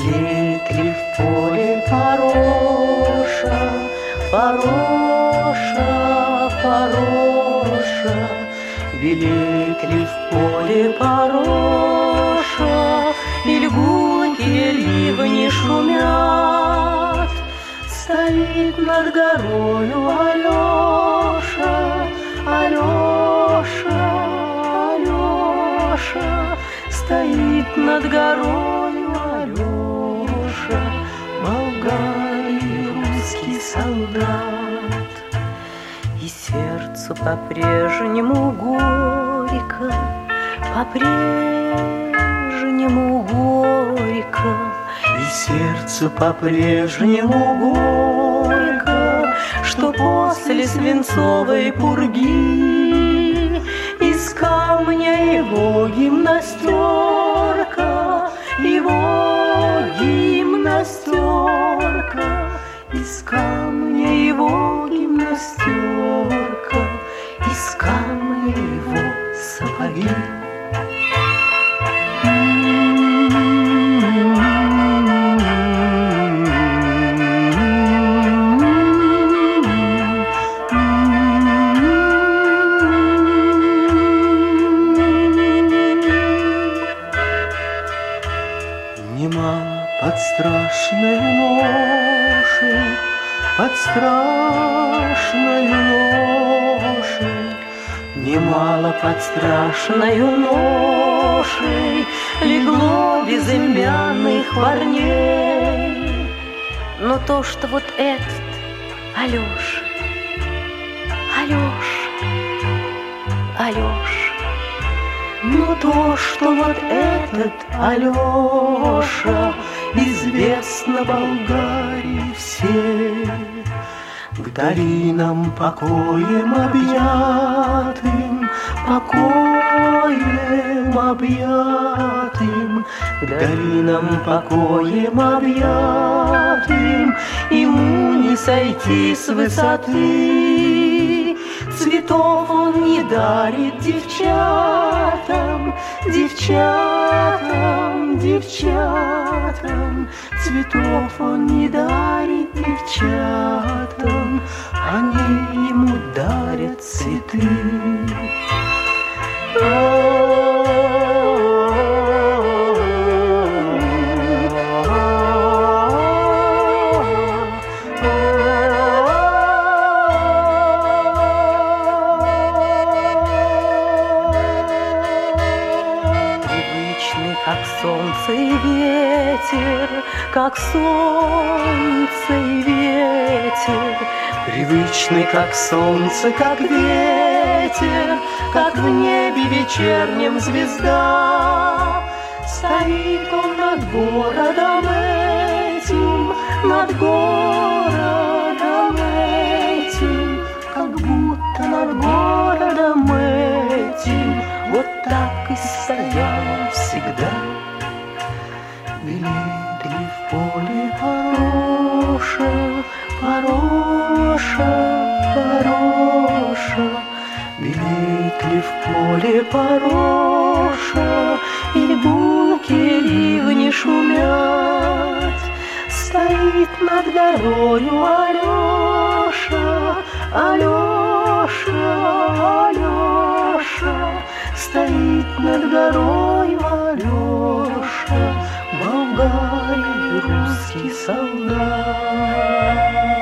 Белеет ли в поле пороша, пороша, пороша? Белеет ли в поле пороша, или гулкие ливни шумят? Стоит над горою Алеша, Алеша, Алеша. Стоит над горою Алеша, болгарин, русский солдат. И сердцу по-прежнему горько, по-прежнему горько. И сердцу по-прежнему горько, что после свинцовой пурги из камня его гимнастерка, его гимнастерка, из камня его гимнастерка, из камня его сапоги. Под страшной ношей, под страшной ношей, немало под страшной ношей легло безымянных парней. Но то, что вот этот Алеша, Алеша, Алеша, но то, что вот этот Алеша известно Болгарии всей, к долинам покоем объятым, покоем объятым, к долинам покоем объятым, ему не сойти с высоты. Цветов он не дарит девчатам, девчатам, девчатам. Цветов он не дарит девчатам, они ему дарят цветы. Как солнце и ветер, как солнце и ветер, привычный, как солнце, как ветер, как в небе вечернем звезда. Стоит он над городом этим, над городом этим, как будто над городом этим, вот так и стоял всегда. Белеет ли в поле пороша, пороша, пороша? Белеет ли в поле пороша, или гулкие ливни шумят? Стоит над горою Алеша, Алеша, Алеша. Стоит над горою Алеша, болгарин, русский солдат.